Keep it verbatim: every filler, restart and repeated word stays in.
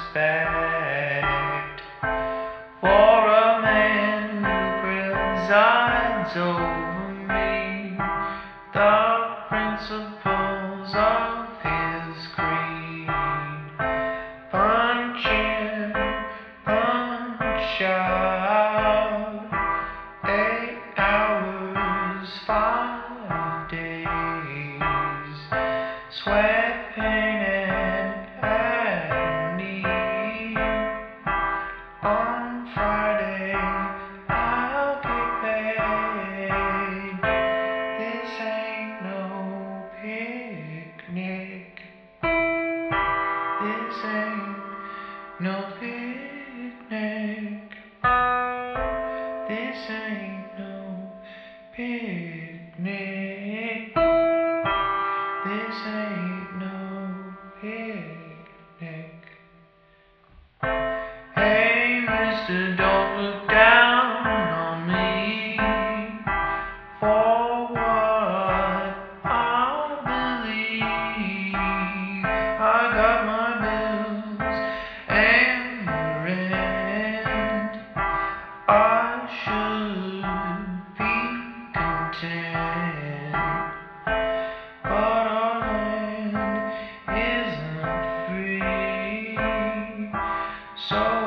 respect for a man who presides over me, the principles of his creed. Punch in, punch out, eight hours, five days, sweat, pain, and agony. On Friday, I'll get paid. This ain't no picnic. This ain't no picnic. This ain't no picnic. This ain't no picnic. Hey, mister, don't look down on me for what I believe. I got my bills and the rent. I should be content, but our land isn't free, so